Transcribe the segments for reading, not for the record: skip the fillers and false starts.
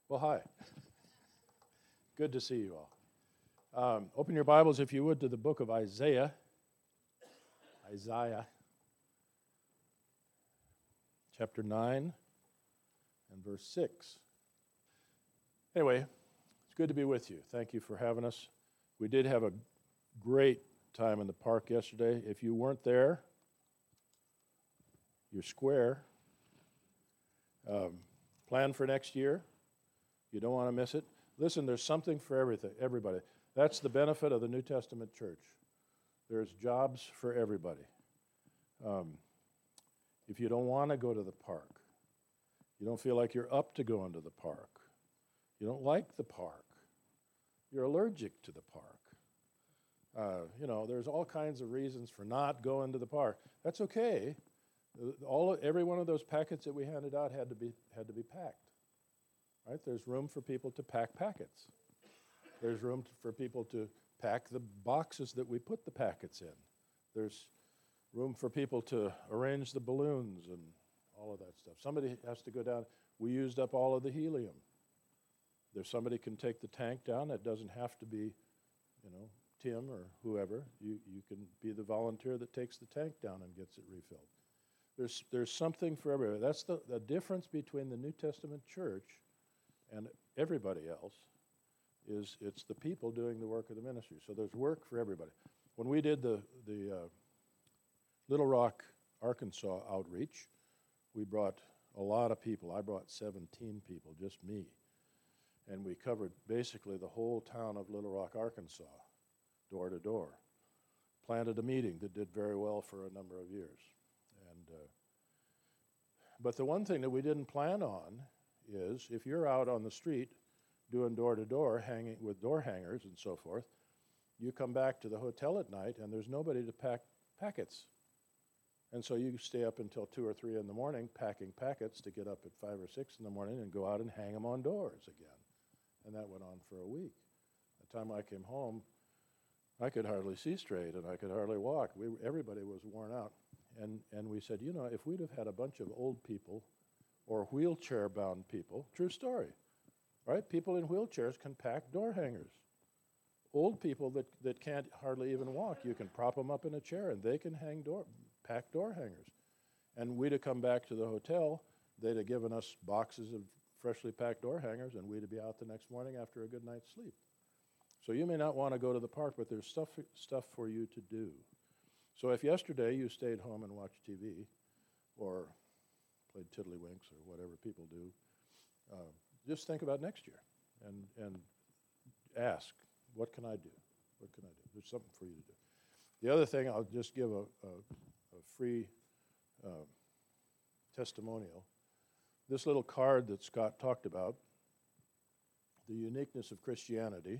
Well, hi. Good to see you all. Open your Bibles, if you would, to the book of Isaiah. Isaiah, chapter 9 and verse 6. Anyway, it's good to be with you. Thank you for having us. We did have a great time in the park yesterday. If you weren't there, you're square. Plan for next year. You don't want to miss it. Listen, there's something for everybody. That's the benefit of the New Testament church. There's jobs for everybody. If you don't want to go to the park, you don't feel like you're up to going to the park, you don't like the park, you're allergic to the park, there's all kinds of reasons for not going to the park. That's okay. Every one of those packets that we handed out had to be packed. Right? There's room for people to pack packets. There's room for people to pack the boxes that we put the packets in. There's room for people to arrange the balloons and all of that stuff. Somebody has to go down. We used up all of the helium. There's somebody can take the tank down. It doesn't have to be, Tim or whoever. You can be the volunteer that takes the tank down and gets it refilled. There's something for everybody. That's the difference between the New Testament church and everybody else. It's the people doing the work of the ministry. So there's work for everybody. When we did the Little Rock, Arkansas outreach, we brought a lot of people. I brought 17 people, just me. And we covered basically the whole town of Little Rock, Arkansas, door to door. Planted a meeting that did very well for a number of years. But the one thing that we didn't plan on is if you're out on the street doing door-to-door, hanging with door hangers and so forth, you come back to the hotel at night and there's nobody to pack packets. And so you stay up until 2 or 3 in the morning packing packets to get up at 5 or 6 in the morning and go out and hang them on doors again. And that went on for a week. By the time I came home, I could hardly see straight and I could hardly walk. Everybody was worn out. And we said, if we'd have had a bunch of old people or wheelchair-bound people, true story, right? People in wheelchairs can pack door hangers. Old people that can't hardly even walk, you can prop them up in a chair and they can pack door hangers. And we'd have come back to the hotel, they'd have given us boxes of freshly packed door hangers, and we'd be out the next morning after a good night's sleep. So you may not want to go to the park, but there's stuff for you to do. So if yesterday you stayed home and watched TV or played tiddlywinks or whatever people do, just think about next year and ask, what can I do? What can I do? There's something for you to do. The other thing, I'll just give a free testimonial. This little card that Scott talked about, the uniqueness of Christianity.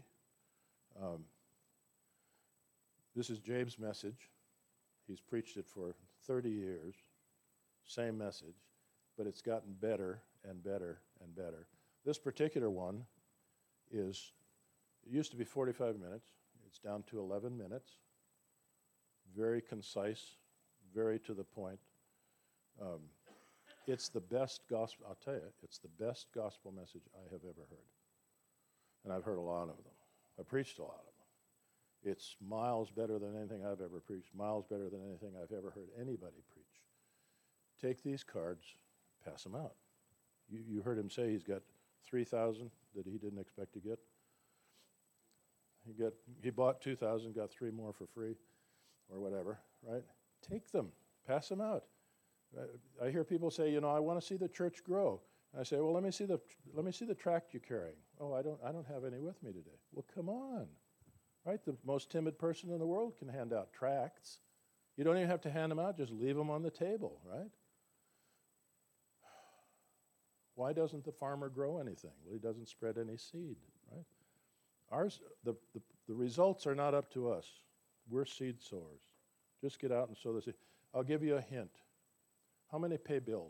This is Jabe's message. He's preached it for 30 years, same message, but it's gotten better and better and better. This particular one it used to be 45 minutes. It's down to 11 minutes. Very concise, very to the point. It's the best gospel, I'll tell you, it's the best gospel message I have ever heard. And I've heard a lot of them. I've preached a lot of them. It's miles better than anything I've ever preached, miles better than anything I've ever heard anybody preach. Take these cards, pass them out. You heard him say he's got 3,000 that he didn't expect to get. He bought 2,000, got 3 more for free or whatever, right? Take them, pass them out. I hear people say, I want to see the church grow. And I say, well, let me see the tract you're carrying. Oh, I don't have any with me today. Well, come on. Right? The most timid person in the world can hand out tracts. You don't even have to hand them out, just leave them on the table, right? Why doesn't the farmer grow anything? Well, he doesn't spread any seed, right? The results are not up to us. We're seed sowers. Just get out and sow the seed. I'll give you a hint. How many pay bills?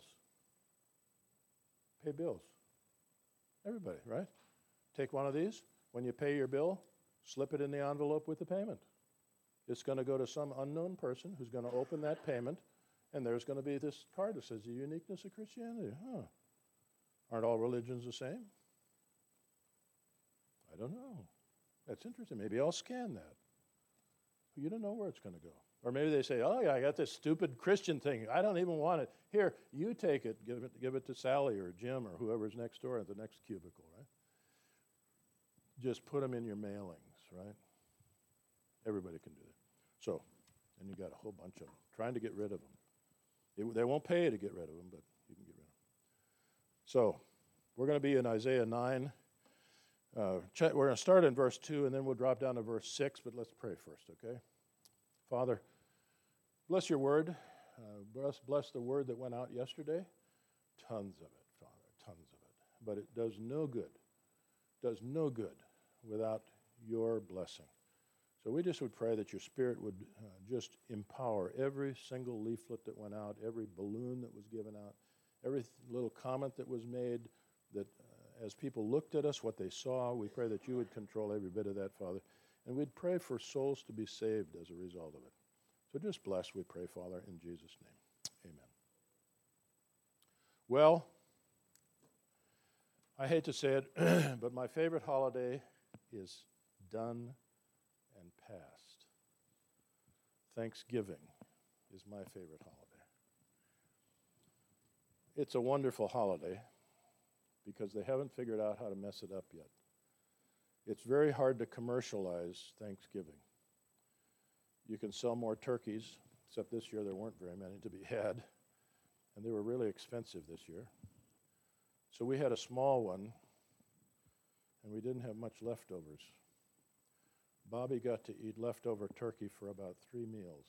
Pay bills. Everybody, right? Take one of these. When you pay your bill, slip it in the envelope with the payment. It's going to go to some unknown person who's going to open that payment, and there's going to be this card that says the uniqueness of Christianity. Aren't all religions the same? I don't know. That's interesting. Maybe I'll scan that. You don't know where it's going to go. Or maybe they say, oh, yeah, I got this stupid Christian thing. I don't even want it. Here, you take it. Give it to Sally or Jim or whoever's next door at the next cubicle, right? Just put them in your mailings, right? Everybody can do that. So, and you got a whole bunch of them trying to get rid of them. They won't pay you to get rid of them, but you can get rid of them. So, we're going to be in Isaiah 9. We're going to start in verse 2, and then we'll drop down to verse 6, but let's pray first, okay? Father, bless your word. Bless the word that went out yesterday. Tons of it, Father, tons of it. But it does no good without your blessing. So we just would pray that your Spirit would just empower every single leaflet that went out, every balloon that was given out, every little comment that was made, that as people looked at us, what they saw, we pray that you would control every bit of that, Father. And we'd pray for souls to be saved as a result of it. So just bless, we pray, Father, in Jesus' name. Amen. Well, I hate to say it, but my favorite holiday is done and past. Thanksgiving is my favorite holiday. It's a wonderful holiday because they haven't figured out how to mess it up yet. It's very hard to commercialize Thanksgiving. You can sell more turkeys, except this year there weren't very many to be had, and they were really expensive this year. So we had a small one, and we didn't have much leftovers. Bobby got to eat leftover turkey for about 3 meals.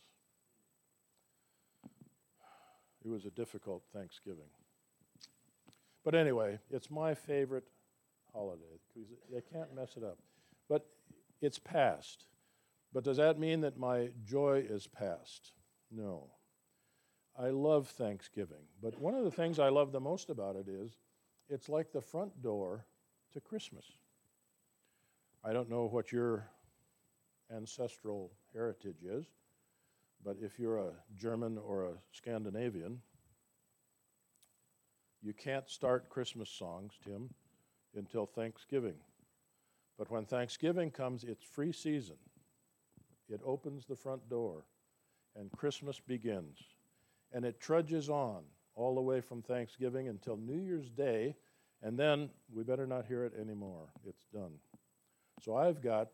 It was a difficult Thanksgiving. But anyway, it's my favorite holiday because they can't mess it up. But it's past. But does that mean that my joy is past? No. I love Thanksgiving. But one of the things I love the most about it is it's like the front door to Christmas. I don't know what your ancestral heritage is, but if you're a German or a Scandinavian, you can't start Christmas songs, Tim, until Thanksgiving. But when Thanksgiving comes, it's free season. It opens the front door, and Christmas begins. And it trudges on all the way from Thanksgiving until New Year's Day, and then we better not hear it anymore. It's done. So I've got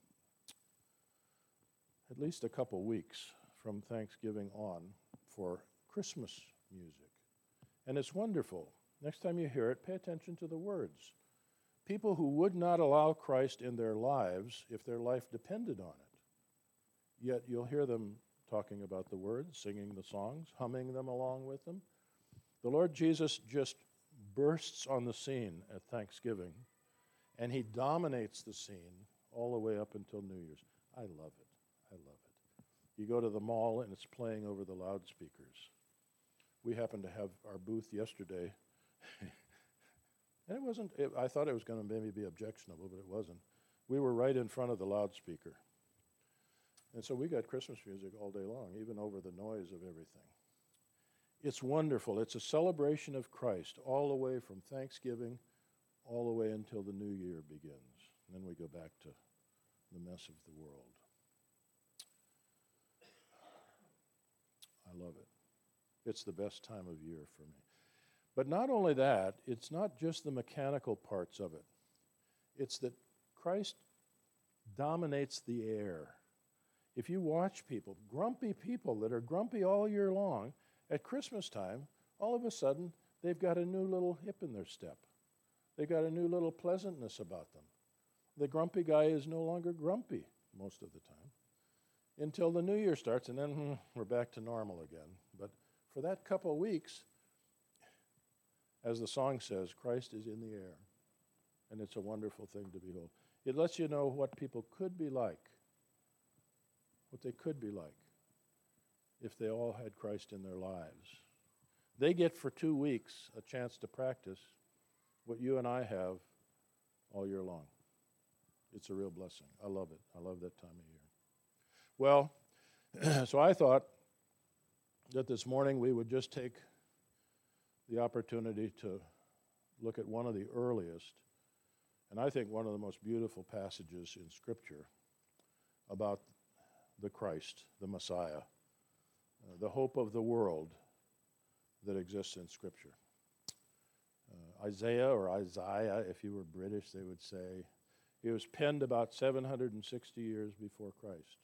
at least a couple weeks from Thanksgiving on for Christmas music. And it's wonderful. Next time you hear it, pay attention to the words. People who would not allow Christ in their lives if their life depended on it. Yet you'll hear them talking about the words, singing the songs, humming them along with them. The Lord Jesus just bursts on the scene at Thanksgiving, and he dominates the scene all the way up until New Year's. I love it. I love it. You go to the mall, and it's playing over the loudspeakers. We happened to have our booth yesterday, and it wasn't, I thought it was going to maybe be objectionable, but it wasn't. We were right in front of the loudspeaker. And so we got Christmas music all day long, even over the noise of everything. It's wonderful. It's a celebration of Christ all the way from Thanksgiving all the way until the new year begins. And then we go back to the mess of the world. I love it. It's the best time of year for me. But not only that, it's not just the mechanical parts of it. It's that Christ dominates the air. If you watch people, grumpy people that are grumpy all year long, at Christmas time, all of a sudden, they've got a new little hip in their step. They've got a new little pleasantness about them. The grumpy guy is no longer grumpy most of the time until the new year starts, and then we're back to normal again. But for that couple of weeks, as the song says, Christ is in the air, and it's a wonderful thing to behold. It lets you know what people could be like, what they could be like if they all had Christ in their lives. They get for 2 weeks a chance to practice what you and I have all year long. It's a real blessing. I love it. I love that time of year. Well, so I thought that this morning we would just take the opportunity to look at one of the earliest and I think one of the most beautiful passages in Scripture about the Christ, the Messiah, the hope of the world that exists in Scripture. Isaiah, or Isaiah, if you were British, they would say, it was penned about 760 years before Christ.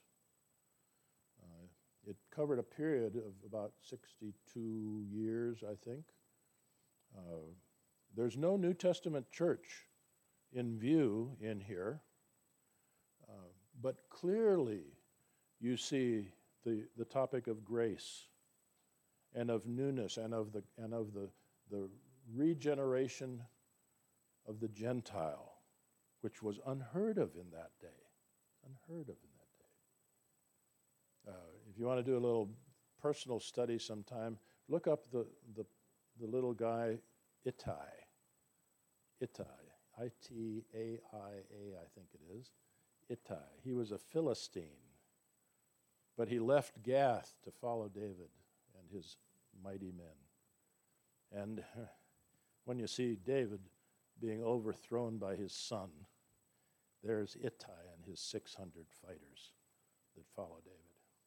It covered a period of about 62 years, I think. There's no New Testament church in view in here, but clearly you see the topic of grace and of newness and of the regeneration of the Gentile, which was unheard of in that day. Unheard of in that day. If you want to do a little personal study sometime, look up the little guy Ittai. Ittai, I-T-A-I-A, I think it is. Ittai. He was a Philistine, but he left Gath to follow David and his mighty men. And when you see David being overthrown by his son, there's Ittai and his 600 fighters that follow David.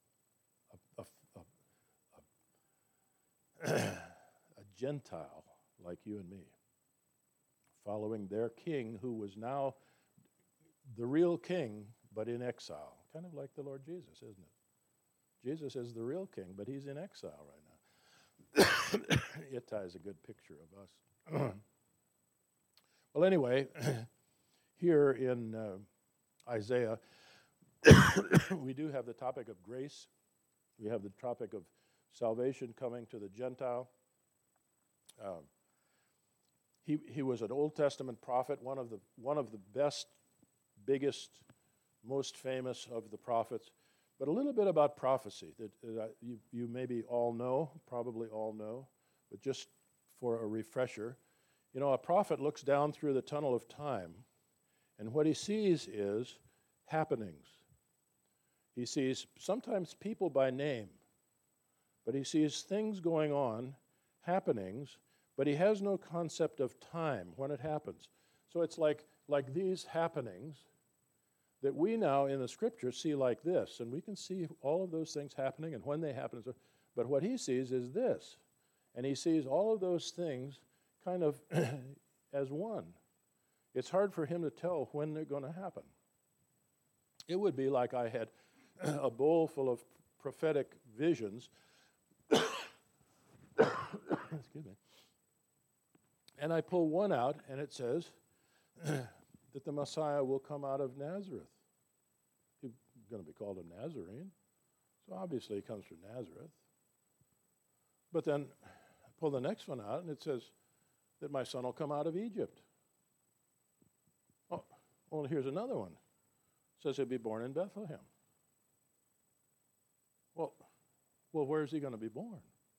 A Gentile like you and me, following their king, who was now the real king, but in exile. Kind of like the Lord Jesus, isn't it? Jesus is the real king, but he's in exile right now. Ittai is a good picture of us. Well, anyway, here in Isaiah, we do have the topic of grace. We have the topic of salvation coming to the Gentile. He was an Old Testament prophet, one of the best, biggest, most famous of the prophets. But a little bit about prophecy that you maybe all know, probably all know, but just for a refresher. You know, a prophet looks down through the tunnel of time, and what he sees is happenings. He sees sometimes people by name, but he sees things going on, happenings, but he has no concept of time when it happens. So it's like these happenings that we now in the Scripture see like this, and we can see all of those things happening and when they happen. But what he sees is this, and he sees all of those things kind of as one. It's hard for him to tell when they're going to happen. It would be like I had a bowl full of prophetic visions, excuse me, and I pull one out, and it says that the Messiah will come out of Nazareth. He's going to be called a Nazarene, so obviously he comes from Nazareth. But then I pull the next one out, and it says that my son will come out of Egypt. Oh, well, here's another one. It says he'll be born in Bethlehem. Well, where is he going to be born?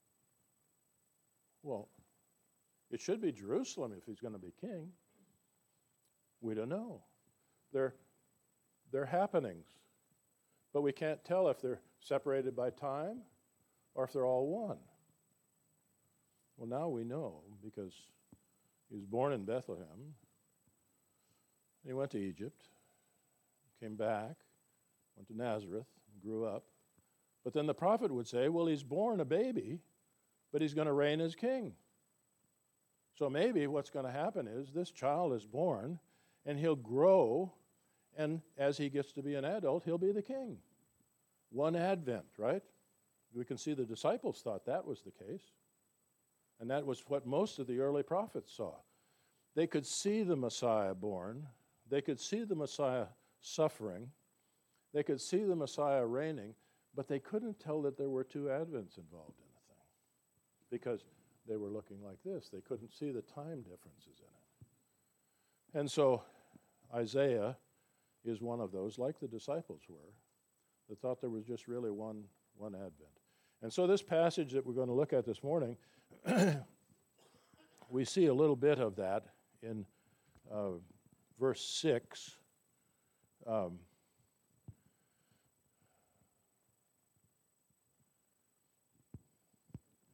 Well, it should be Jerusalem if he's going to be king. We don't know. They're happenings, but we can't tell if they're separated by time or if they're all one. Well, now we know because he was born in Bethlehem. He went to Egypt, came back, went to Nazareth, grew up. But then the prophet would say, well, he's born a baby, but he's going to reign as king. So maybe what's going to happen is this child is born, and he'll grow, and as he gets to be an adult, he'll be the king. One advent, right? We can see the disciples thought that was the case. And that was what most of the early prophets saw. They could see the Messiah born. They could see the Messiah suffering. They could see the Messiah reigning, but they couldn't tell that there were two advents involved in the thing because they were looking like this. They couldn't see the time differences in it. And so Isaiah is one of those, like the disciples were, that thought there was just really one advent. And so this passage that we're going to look at this morning, we see a little bit of that in verse 6.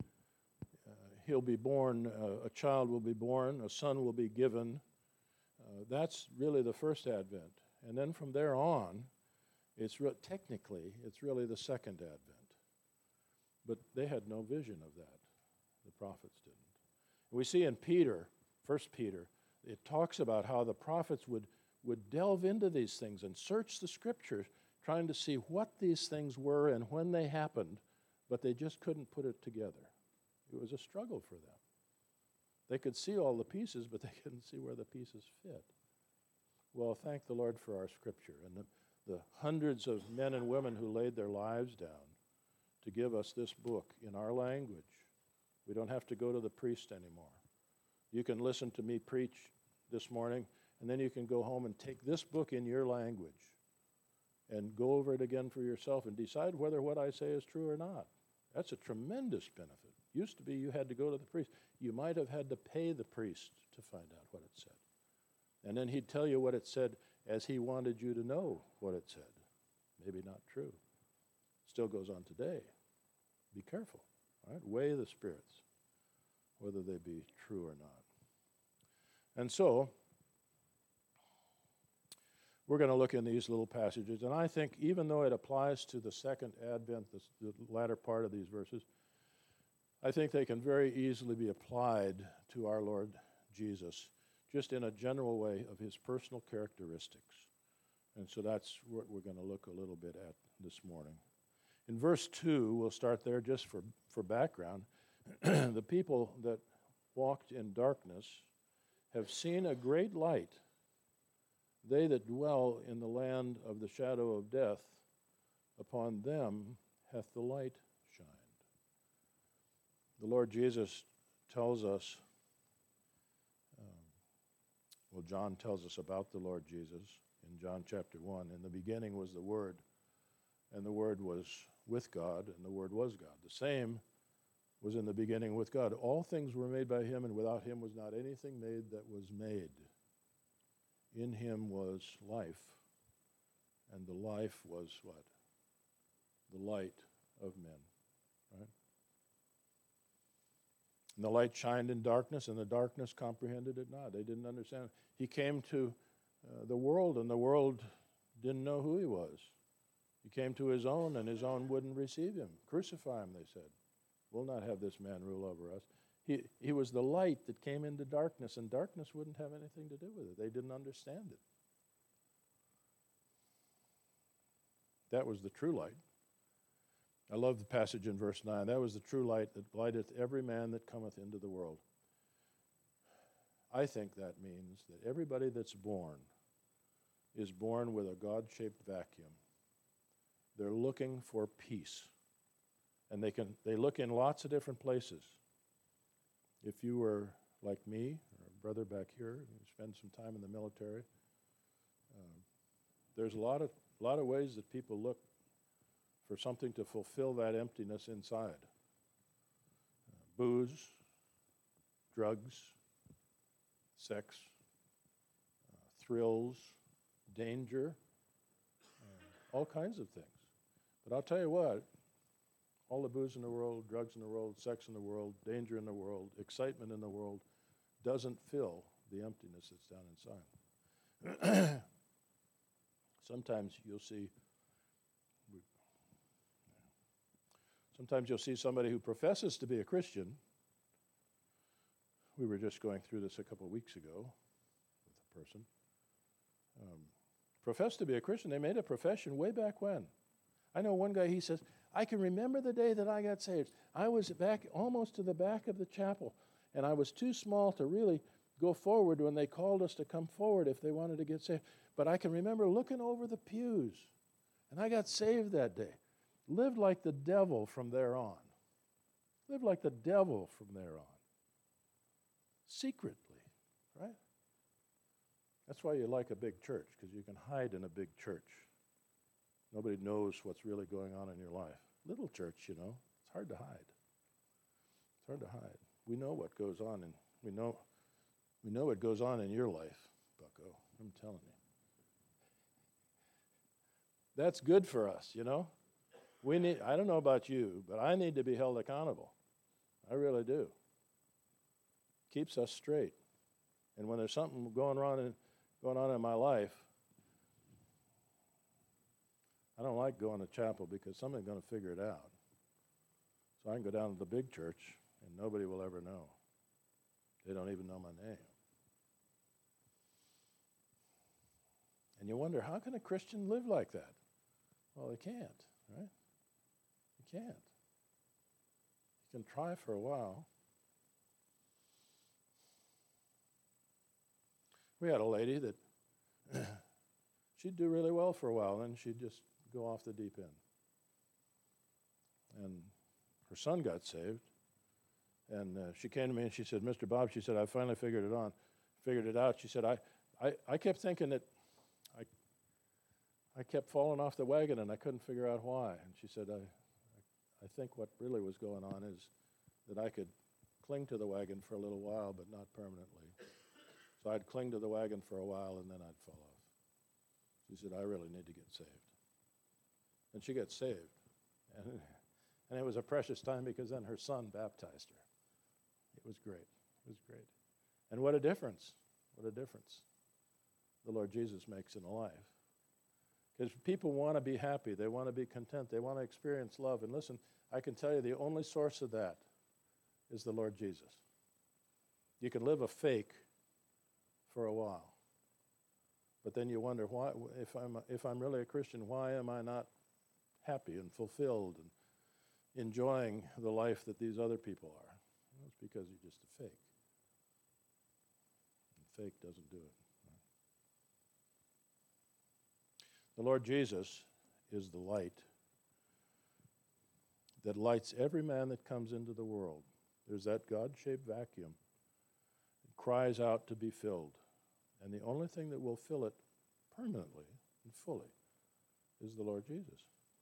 He'll be born, a child will be born, a son will be given. That's really the first advent. And then from there on, technically, it's really the second advent. But they had no vision of that. The prophets didn't. We see in Peter, 1 Peter, it talks about how the prophets would delve into these things and search the Scriptures, trying to see what these things were and when they happened, but they just couldn't put it together. It was a struggle for them. They could see all the pieces, but they couldn't see where the pieces fit. Well, thank the Lord for our Scripture and the hundreds of men and women who laid their lives down to give us this book in our language. We don't have to go to the priest anymore. You can listen to me preach this morning, and then you can go home and take this book in your language and go over it again for yourself and decide whether what I say is true or not. That's a tremendous benefit. Used to be you had to go to the priest. You might have had to pay the priest to find out what it said. And then he'd tell you what it said as he wanted you to know what it said. Maybe not true. Still goes on today. Be careful. All right? Weigh the spirits, whether they be true or not. And so, we're going to look in these little passages, and I think even though it applies to the second advent, the latter part of these verses, I think they can very easily be applied to our Lord Jesus, just in a general way of his personal characteristics. And so that's what we're going to look a little bit at this morning. In verse 2, we'll start there just for background. The people that walked in darkness have seen a great light. They that dwell in the land of the shadow of death, upon them hath the light shined. The Lord Jesus tells us, John tells us about the Lord Jesus in John chapter 1. In the beginning was the Word, and the Word was with God, and the Word was God. The same was in the beginning with God. All things were made by him, and without him was not anything made that was made. In him was life, and the life was what? The light of men, right? And the light shined in darkness, and the darkness comprehended it not. They didn't understand it. He came to the world, and the world didn't know who he was. He came to his own, and his own wouldn't receive him. Crucify him, they said. We'll not have this man rule over us. He was the light that came into darkness, and darkness wouldn't have anything to do with it. They didn't understand it. That was the true light. I love the passage in verse 9. That was the true light that lighteth every man that cometh into the world. I think that means that everybody that's born is born with a God-shaped vacuum. They're looking for peace. And they look in lots of different places. If you were like me, or a brother back here, who spent some time in the military, there's a lot of ways that people look for something to fulfill that emptiness inside. Booze, drugs, sex, thrills, danger, all kinds of things. But I'll tell you what, all the booze in the world, drugs in the world, sex in the world, danger in the world, excitement in the world doesn't fill the emptiness that's down inside. Sometimes you'll see somebody who professes to be a Christian. We were just going through this a couple of weeks ago with a person. Professed to be a Christian. They made a profession way back when. I know one guy, he says, I can remember the day that I got saved. I was back almost to the back of the chapel, and I was too small to really go forward when they called us to come forward if they wanted to get saved. But I can remember looking over the pews, and I got saved that day. Lived like the devil from there on. Lived like the devil from there on. Secretly, right? That's why you like a big church, because you can hide in a big church. Nobody knows what's really going on in your life. Little church, it's hard to hide. It's hard to hide. We know what goes on, and we know what goes on in your life, bucko. I'm telling you. That's good for us, I don't know about you, but I need to be held accountable. I really do. Keeps us straight. And when there's something going on going on in my life, I don't like going to chapel because somebody's going to figure it out. So I can go down to the big church and nobody will ever know. They don't even know my name. And you wonder, how can a Christian live like that? Well, they can't, right? You can't. You can try for a while. We had a lady that she'd do really well for a while, then she'd just go off the deep end. And her son got saved, and she came to me and she said, Mr. Bob, she said, I finally figured it out. She said, I kept thinking that I kept falling off the wagon and I couldn't figure out why. And she said, I think what really was going on is that I could cling to the wagon for a little while, but not permanently. So I'd cling to the wagon for a while and then I'd fall off. She said, I really need to get saved. And she got saved. And it was a precious time because then her son baptized her. It was great. It was great. And what a difference. What a difference the Lord Jesus makes in a life. Because people want to be happy. They want to be content. They want to experience love. And listen, I can tell you the only source of that is the Lord Jesus. You can live a fake for a while. But then you wonder, why, if I'm really a Christian, why am I not happy and fulfilled and enjoying the life that these other people are? Well, it's because you're just a fake. And fake doesn't do it. The Lord Jesus is the light that lights every man that comes into the world. There's that God-shaped vacuum. It cries out to be filled. And the only thing that will fill it permanently and fully is the Lord Jesus.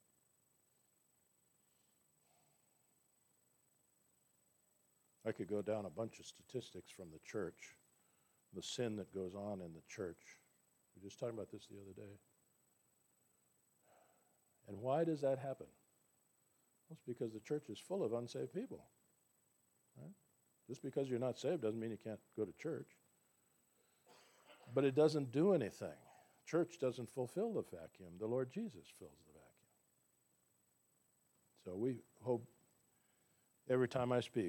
I could go down a bunch of statistics from the church, the sin that goes on in the church. We were just talking about this the other day. And why does that happen? Well, it's because the church is full of unsaved people. Right? Just because you're not saved doesn't mean you can't go to church. But it doesn't do anything. Church doesn't fulfill the vacuum. The Lord Jesus fills the vacuum. So we hope every time I speak,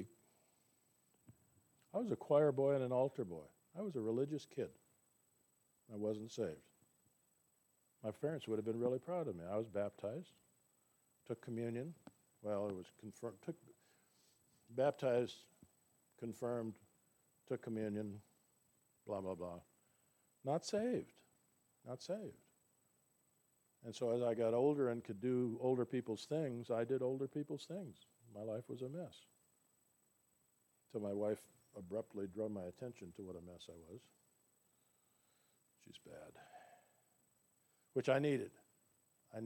I was a choir boy and an altar boy. I was a religious kid. I wasn't saved. My parents would have been really proud of me. I was baptized, took communion. Well, it was confirmed. Baptized, confirmed, took communion, blah, blah, blah. Not saved. Not saved. And so as I got older and could do older people's things, I did older people's things. My life was a mess. Till my wife abruptly drew my attention to what a mess I was. She's bad. Which I needed. And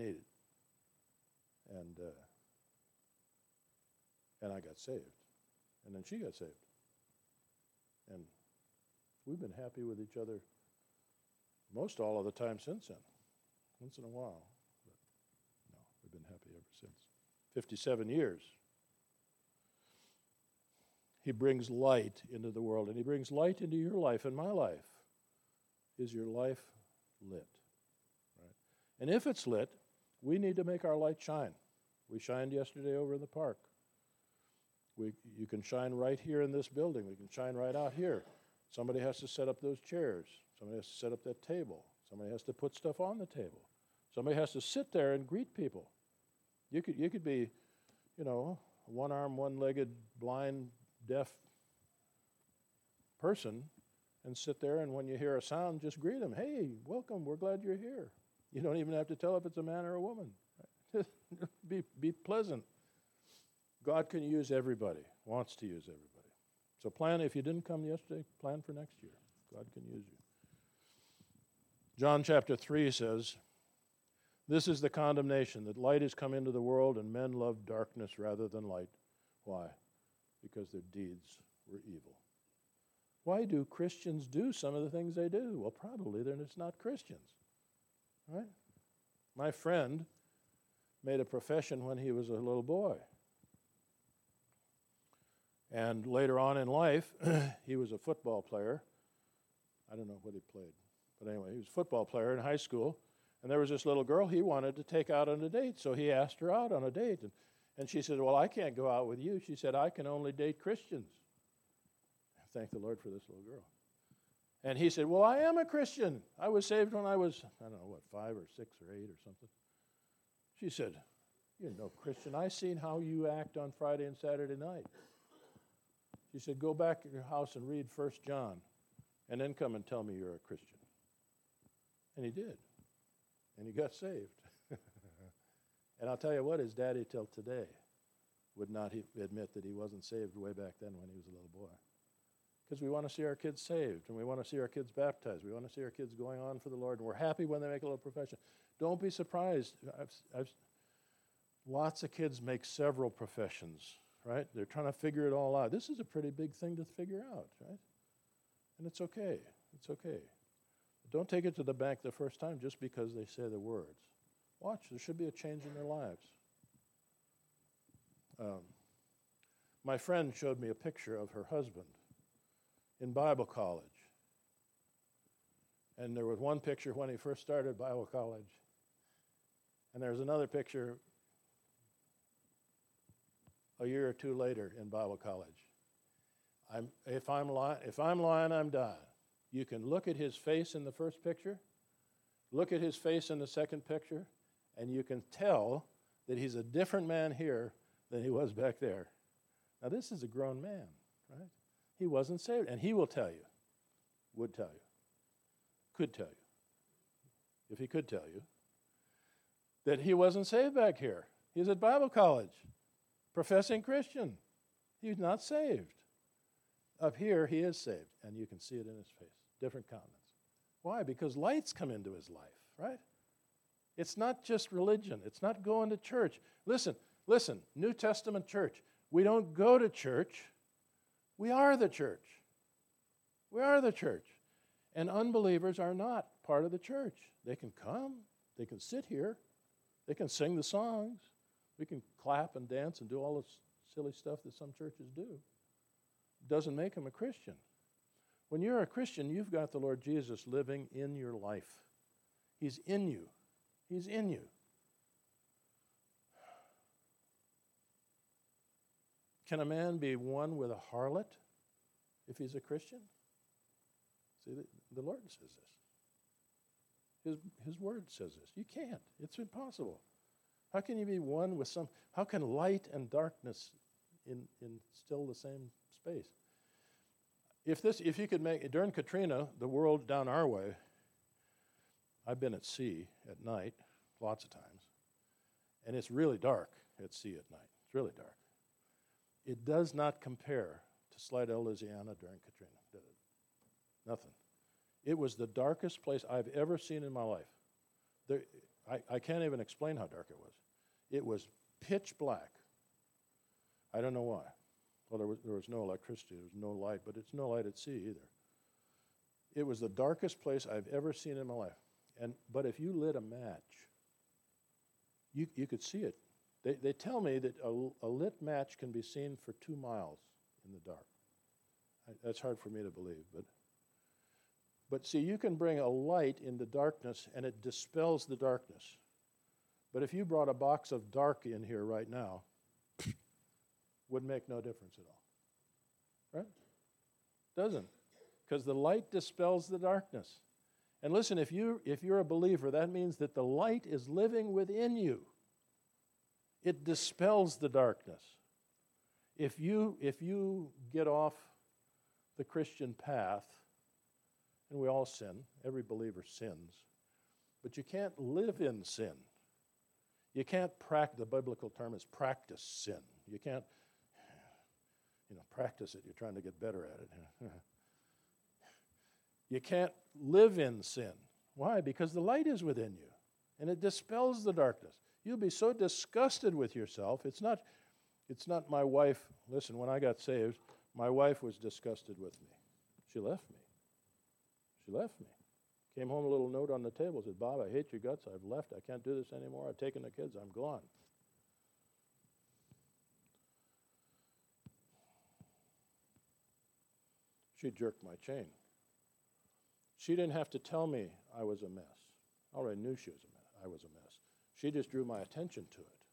I got saved. And then she got saved. And we've been happy with each other most all of the time since then. Once in a while. But no, we've been happy ever since. 57 years. He brings light into the world, and he brings light into your life and my life. Is your life lit? Right? And if it's lit, we need to make our light shine. We shined yesterday over in the park. You can shine right here in this building. We can shine right out here. Somebody has to set up those chairs. Somebody has to set up that table. Somebody has to put stuff on the table. Somebody has to sit there and greet people. You could be, a one-armed, one-legged, blind, deaf person and sit there, and when you hear a sound, just greet them. Hey, welcome, we're glad you're here. You don't even have to tell if it's a man or a woman. Just be pleasant. God can use everybody, wants to use everybody. So plan, if you didn't come yesterday, plan for next year. God can use you. John chapter 3 says, "This is the condemnation, that light has come into the world, and men love darkness rather than light." Why? Because their deeds were evil. Why do Christians do some of the things they do? Well, probably they're just not Christians. Right? My friend made a profession when he was a little boy. And later on in life, he was a football player. I don't know what he played. But anyway, he was a football player in high school, and there was this little girl he wanted to take out on a date, so he asked her out on a date. And she said, well, I can't go out with you. She said, I can only date Christians. Thank the Lord for this little girl. And he said, well, I am a Christian. I was saved when I was, 5 or 6 or 8 or something. She said, you're no Christian. I seen how you act on Friday and Saturday night. She said, go back to your house and read 1 John, and then come and tell me you're a Christian. And he did. And he got saved. And I'll tell you what, his daddy till today would not admit that he wasn't saved way back then when he was a little boy. Because we want to see our kids saved, and we want to see our kids baptized. We want to see our kids going on for the Lord, and we're happy when they make a little profession. Don't be surprised. Lots of kids make several professions, right? They're trying to figure it all out. This is a pretty big thing to figure out, right? And it's okay. It's okay. Don't take it to the bank the first time just because they say the words. Watch, there should be a change in their lives. My friend showed me a picture of her husband in Bible college. And there was one picture when he first started Bible college. And there's another picture a year or two later in Bible college. If I'm lying, I'm dying. You can look at his face in the first picture, look at his face in the second picture, and you can tell that he's a different man here than he was back there. Now, this is a grown man, right? He wasn't saved, and he will tell you, would tell you, could tell you, if he could tell you, that he wasn't saved back here. He's at Bible college, professing Christian. He's not saved. Up here, he is saved, and you can see it in his face, different countenance. Why? Because lights come into his life, right? It's not just religion. It's not going to church. Listen, New Testament church. We don't go to church. We are the church. We are the church. And unbelievers are not part of the church. They can come. They can sit here. They can sing the songs. We can clap and dance and do all this silly stuff that some churches do. Doesn't make them a Christian. When you're a Christian, you've got the Lord Jesus living in your life. He's in you. He's in you. Can a man be one with a harlot if he's a Christian? See, the Lord says this. His word says this. You can't. It's impossible. How can you be one with some? How can light and darkness in still the same space? If you could make, during Katrina, the world down our way, I've been at sea at night lots of times, and it's really dark at sea at night. It's really dark. It does not compare to Slidell, Louisiana during Katrina, did it? Nothing. It was the darkest place I've ever seen in my life. I can't even explain how dark it was. It was pitch black. I don't know why. Well, there was no electricity, there was no light, but it's no light at sea either. It was the darkest place I've ever seen in my life. But if you lit a match, you could see it. They tell me that a lit match can be seen for 2 miles in the dark. That's hard for me to believe, but see, you can bring a light into darkness and it dispels the darkness. But if you brought a box of dark in here right now, would make no difference at all. Right? Doesn't. Because the light dispels the darkness. And listen, if you're a believer, that means that the light is living within you. It dispels the darkness. If you get off the Christian path, and we all sin, every believer sins, but you can't live in sin. You can't practice, the biblical term is practice sin. You can't, practice it. You're trying to get better at it. You can't live in sin. Why? Because the light is within you, and it dispels the darkness. You'll be so disgusted with yourself. It's not my wife. Listen, when I got saved, my wife was disgusted with me. She left me. Came home, a little note on the table, said, Bob, I hate your guts. I've left. I can't do this anymore. I've taken the kids. I'm gone. She jerked my chain. She didn't have to tell me I was a mess. I already knew I was a mess. She just drew my attention to it.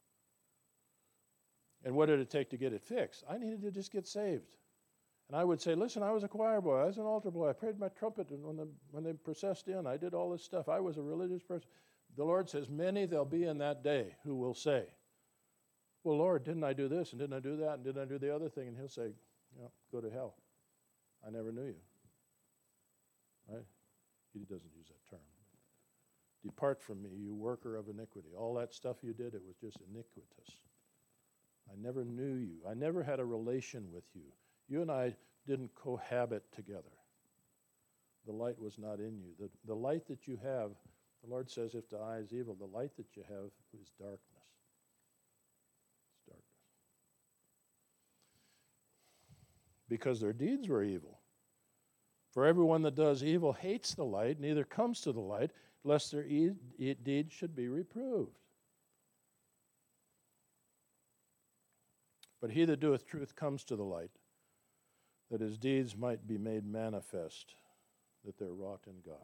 And what did it take to get it fixed? I needed to just get saved. And I would say, listen, I was a choir boy. I was an altar boy. I played my trumpet, and when they processed in, I did all this stuff. I was a religious person. The Lord says, many there'll be in that day who will say, well, Lord, didn't I do this, and didn't I do that, and didn't I do the other thing? And he'll say, go to hell. I never knew you. Right? He doesn't use that term. Depart from me, you worker of iniquity. All that stuff you did, it was just iniquitous. I never knew you. I never had a relation with you. You and I didn't cohabit together. The light was not in you. The light that you have, the Lord says, if the eye is evil, the light that you have is darkness. It's darkness. Because their deeds were evil. For everyone that does evil hates the light, neither comes to the light, lest their deeds should be reproved. But he that doeth truth comes to the light, that his deeds might be made manifest, that they're wrought in God.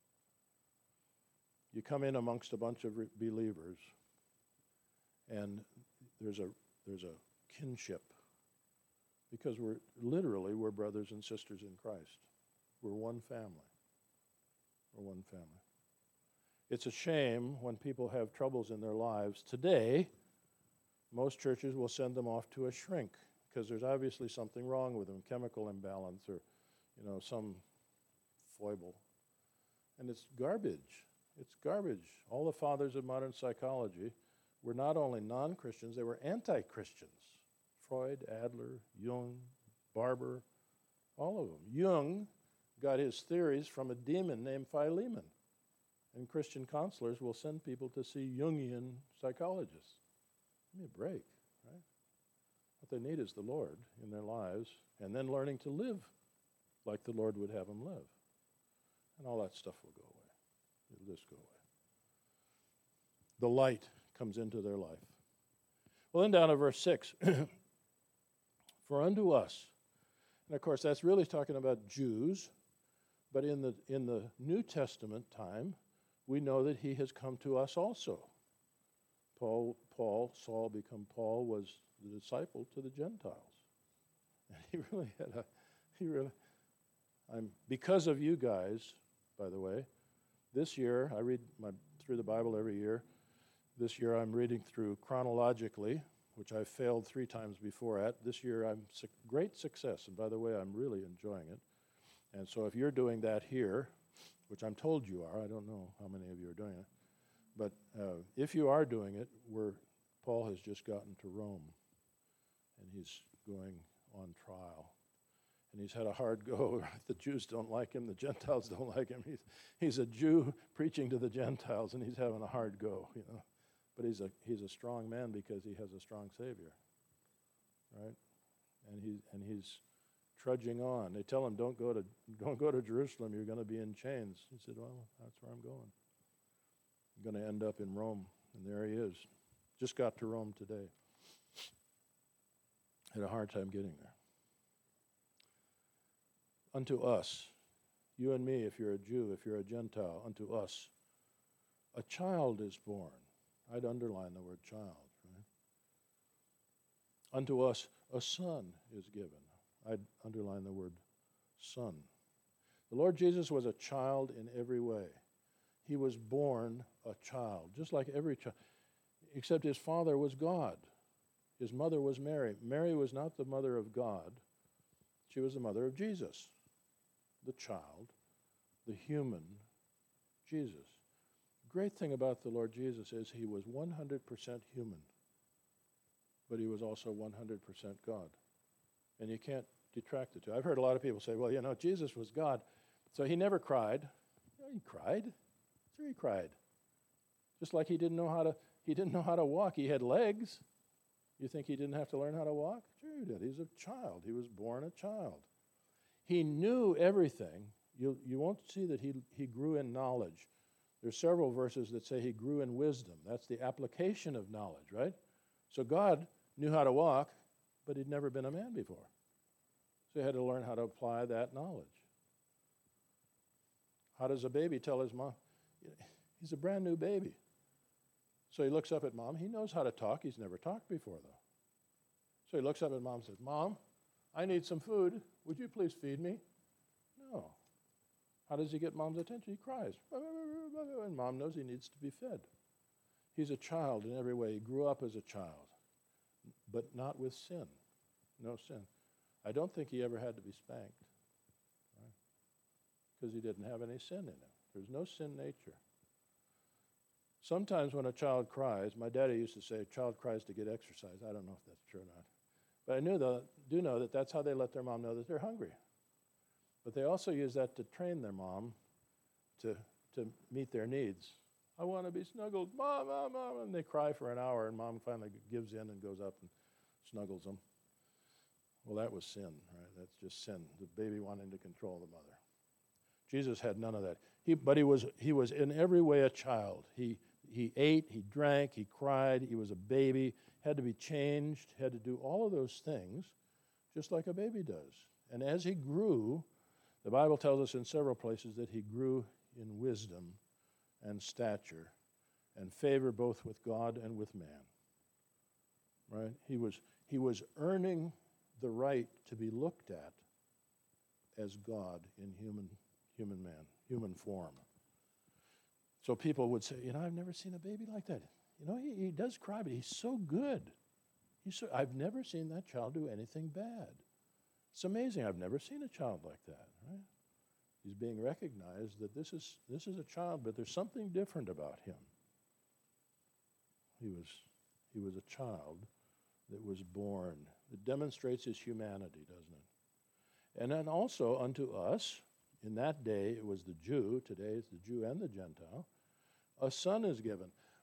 You come in amongst a bunch of believers, and there's a kinship, because we're brothers and sisters in Christ. We're one family. We're one family. It's a shame when people have troubles in their lives. Today, most churches will send them off to a shrink because there's obviously something wrong with them, chemical imbalance or, some foible. And it's garbage. It's garbage. All the fathers of modern psychology were not only non-Christians, they were anti-Christians. Freud, Adler, Jung, Barber, all of them. Jung got his theories from a demon named Philemon. And Christian counselors will send people to see Jungian psychologists. Give me a break, right? What they need is the Lord in their lives, and then learning to live like the Lord would have them live. And all that stuff will go away. It'll just go away. The light comes into their life. Well, then down to verse 6. For unto us, and of course that's really talking about Jews, but in the New Testament time, we know that he has come to us also. Saul become Paul, was the disciple to the Gentiles. And because of you guys, by the way, this year, I read through the Bible every year. This year I'm reading through chronologically, which I've failed 3 times before at. This year I'm great success, and by the way, I'm really enjoying it. And so if you're doing that here, which I'm told you are, I don't know how many of you are doing it, but if you are doing it, Paul has just gotten to Rome, and he's going on trial. And he's had a hard go. The Jews don't like him. The Gentiles don't like him. He's a Jew preaching to the Gentiles, and he's having a hard go, But he's a strong man because he has a strong Savior, right? And he's trudging on. They tell him, don't go to Jerusalem. You're going to be in chains. He said, well, that's where I'm going. I'm going to end up in Rome. And there he is. Just got to Rome today. Had a hard time getting there. Unto us, you and me, if you're a Jew, if you're a Gentile, unto us, a child is born. I'd underline the word child, right? Unto us, a son is given. I'd underline the word son. The Lord Jesus was a child in every way. He was born a child, just like every child, except his father was God. His mother was Mary. Mary was not the mother of God. She was the mother of Jesus, the child, the human Jesus. Great thing about the Lord Jesus is he was 100% human, but he was also 100% God. And you can't detract the two. I've heard a lot of people say, well, Jesus was God, so he never cried. He cried. Sure, he cried. Just like he didn't know how to walk. He had legs. You think he didn't have to learn how to walk? Sure he did. He's a child. He was born a child. He knew everything. You won't see that he grew in knowledge. There's several verses that say he grew in wisdom. That's the application of knowledge, right? So God knew how to walk, but he'd never been a man before. So he had to learn how to apply that knowledge. How does a baby tell his mom? He's a brand new baby. So he looks up at mom. He knows how to talk. He's never talked before, though. So he looks up at mom and says, Mom, I need some food. Would you please feed me? No. How does he get mom's attention? He cries. And mom knows he needs to be fed. He's a child in every way. He grew up as a child, but not with sin. No sin. I don't think he ever had to be spanked, right? Because he didn't have any sin in him. There's no sin nature. Sometimes when a child cries, my daddy used to say, a child cries to get exercise. I don't know if that's true or not. But I do know that that's how they let their mom know that they're hungry. But they also use that to train their mom to meet their needs. I want to be snuggled. Mom, mom, mom. And they cry for an hour, and mom finally gives in and goes up and snuggles them. Well, that was sin, right? That's just sin. The baby wanting to control the mother. Jesus had none of that. But he was in every way a child. He ate, he drank, he cried, he was a baby, had to be changed, had to do all of those things just like a baby does. And as he grew, the Bible tells us in several places that he grew in wisdom and stature and favor both with God and with man. Right? He was earning the right to be looked at as God in human form. So people would say, I've never seen a baby like that. He does cry, but he's so good. I've never seen that child do anything bad. It's amazing. I've never seen a child like that, right? He's being recognized that this is a child, but there's something different about him. He was a child that was born. It demonstrates his humanity, doesn't it? And then also unto us, in that day it was the Jew, today it's the Jew and the Gentile, a son is given.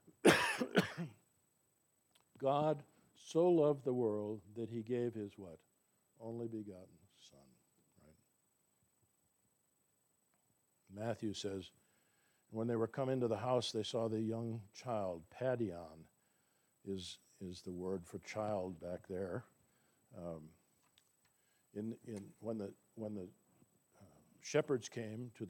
God so loved the world that he gave his what? Only begotten Son. Right? Matthew says, when they were come into the house, they saw the young child. Padion is the word for child back there. When the shepherds came to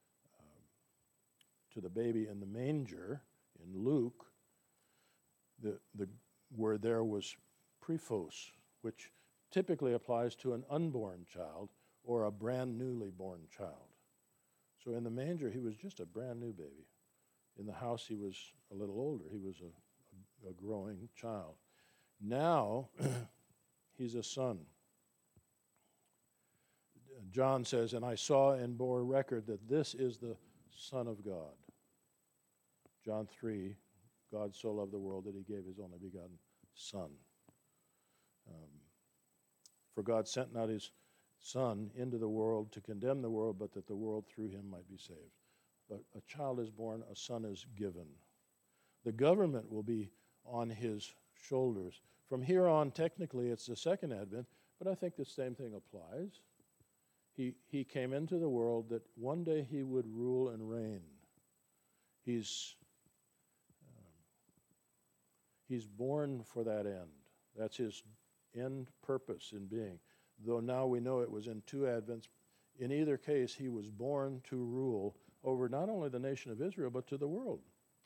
the baby in the manger in Luke, the word there was prephos, which typically applies to an unborn child or a brand newly born child. So in the manger, he was just a brand new baby. In the house, he was a little older. He was a growing child. Now, he's a son. John says, and I saw and bore record that this is the Son of God. John 3, God so loved the world that he gave his only begotten Son. For God sent not his Son into the world to condemn the world, but that the world through him might be saved. But a child is born, a son is given. The government will be on his shoulders. From here on, technically, it's the second advent, but I think the same thing applies. He came into the world that one day he would rule and reign. He's born for that end. That's his end purpose in being. Though now we know it was in two advents. In either case, he was born to rule over not only the nation of Israel, but to the world.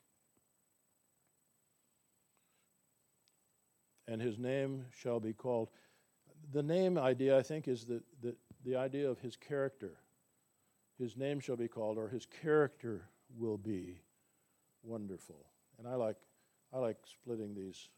And his name shall be called. The name idea, I think, is the idea of his character. His name shall be called, or his character will be wonderful. And I like splitting these.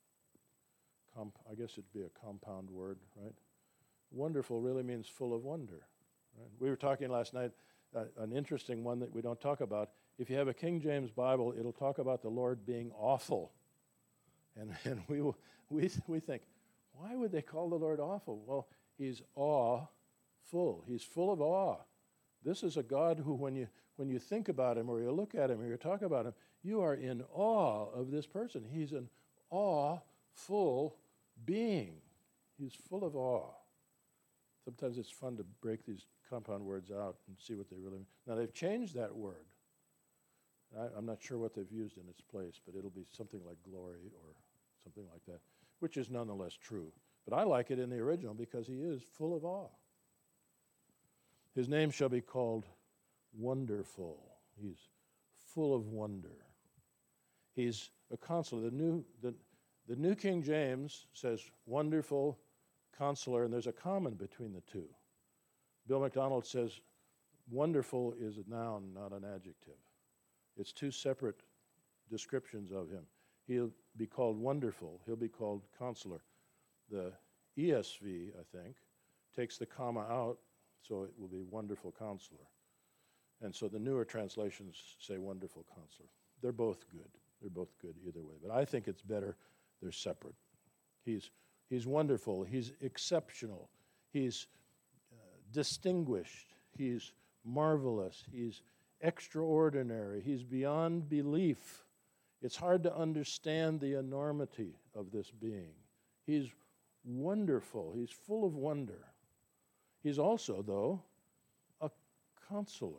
I guess it'd be a compound word, right? Wonderful really means full of wonder. Right? We were talking last night, an interesting one that we don't talk about. If you have a King James Bible, it'll talk about the Lord being awful. And we think, why would they call the Lord awful? Well, he's awe-full. He's full of awe. This is a God who, when you think about him or you look at him or you talk about him, you are in awe of this person. He's an awe-full being. He's full of awe. Sometimes it's fun to break these compound words out and see what they really mean. Now, they've changed that word. I'm not sure what they've used in its place, but it'll be something like glory or something like that, which is nonetheless true. But I like it in the original because he is full of awe. His name shall be called wonderful. He's full of wonder. He's a counselor. The New King James says wonderful, counselor, and there's a comma between the two. Bill MacDonald says wonderful is a noun, not an adjective. It's two separate descriptions of him. He'll be called wonderful. He'll be called counselor. The ESV, I think, takes the comma out, so it will be wonderful counselor. And so the newer translations say wonderful counselor. They're both good. They're both good either way. But I think it's better they're separate. He's wonderful. He's exceptional. He's distinguished. He's marvelous. He's extraordinary. He's beyond belief. It's hard to understand the enormity of this being. He's wonderful. He's full of wonder. He's also, though, a counselor.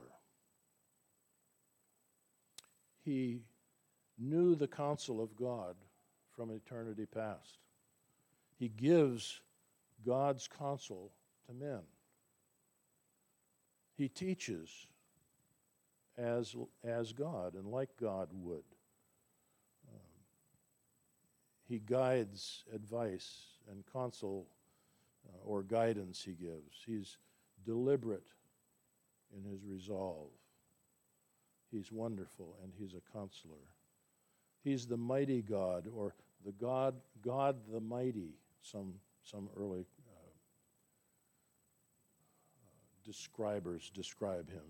He knew the counsel of God from eternity past. He gives God's counsel to men. He teaches as God and like God would. He guides advice and counsel or guidance he gives. He's deliberate in his resolve. He's wonderful, and he's a counselor. He's the mighty God, or the God the mighty, some early describers describe him.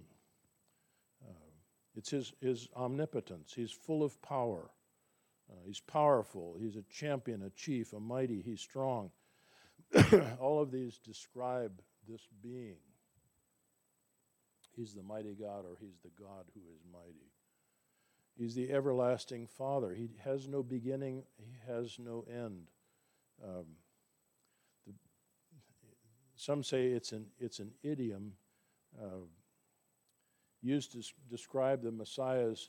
It's his omnipotence. He's full of power. He's powerful. He's a champion, a chief, a mighty. He's strong. All of these describe this being. He's the mighty God, or he's the God who is mighty. He's the everlasting Father. He has no beginning. He has no end. Some say it's an idiom used to describe the Messiah's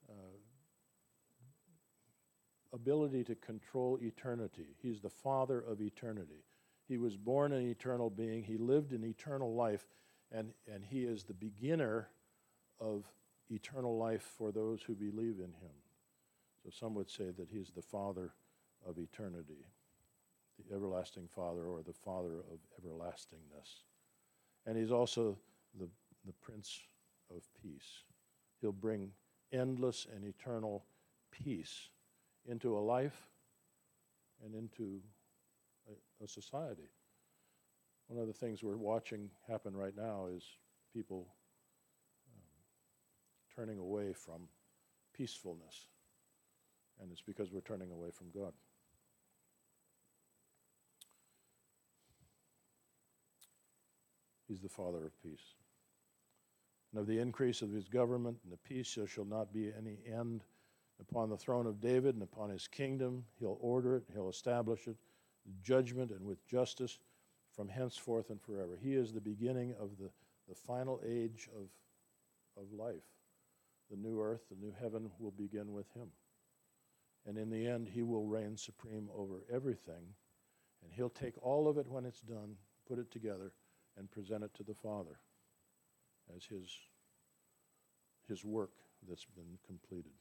ability to control eternity. He's the Father of eternity. He was born an eternal being. He lived an eternal life, and he is the beginner of eternal life for those who believe in him. So some would say that he's the Father of eternity, the everlasting Father, or the Father of everlastingness. And he's also the Prince of Peace. He'll bring endless and eternal peace into a life and into a society. One of the things we're watching happen right now is people turning away from peacefulness, and it's because we're turning away from God. He's the Father of peace. And of the increase of his government and the peace there shall not be any end upon the throne of David and upon his kingdom. He'll order it, he'll establish it, judgment and with justice from henceforth and forever. He is the beginning of the final age of life. The new earth, the new heaven will begin with him. And in the end, he will reign supreme over everything. And he'll take all of it when it's done, put it together, and present it to the Father as his work that's been completed.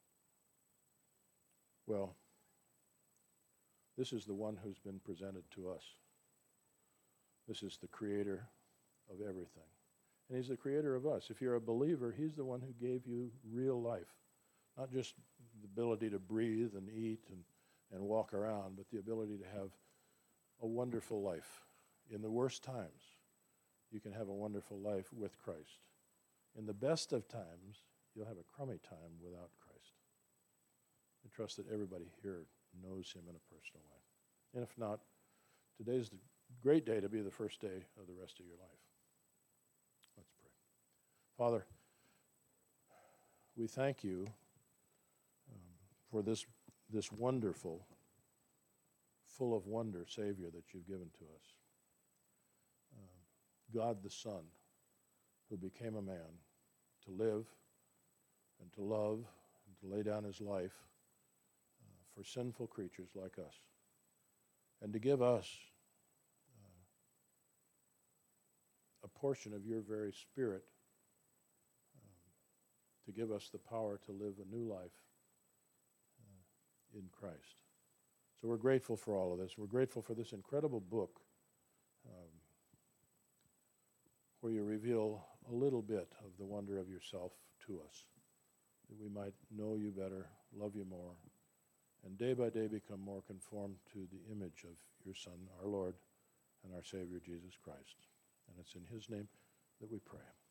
Well, this is the one who's been presented to us. This is the creator of everything. And he's the creator of us. If you're a believer, he's the one who gave you real life. Not just the ability to breathe and eat and walk around, but the ability to have a wonderful life. In the worst times, you can have a wonderful life with Christ. In the best of times, you'll have a crummy time without Christ. I trust that everybody here knows him in a personal way. And if not, today's the great day to be the first day of the rest of your life. Let's pray. Father, we thank you for this wonderful, full of wonder Savior that you've given to us. God the Son, who became a man to live and to love and to lay down his life for sinful creatures like us, and to give us a portion of your very Spirit give us the power to live a new life in Christ. So we're grateful for all of this. We're grateful for this incredible book where you reveal a little bit of the wonder of yourself to us, that we might know you better, love you more, and day by day become more conformed to the image of your Son, our Lord and our Savior, Jesus Christ. And it's in his name that we pray.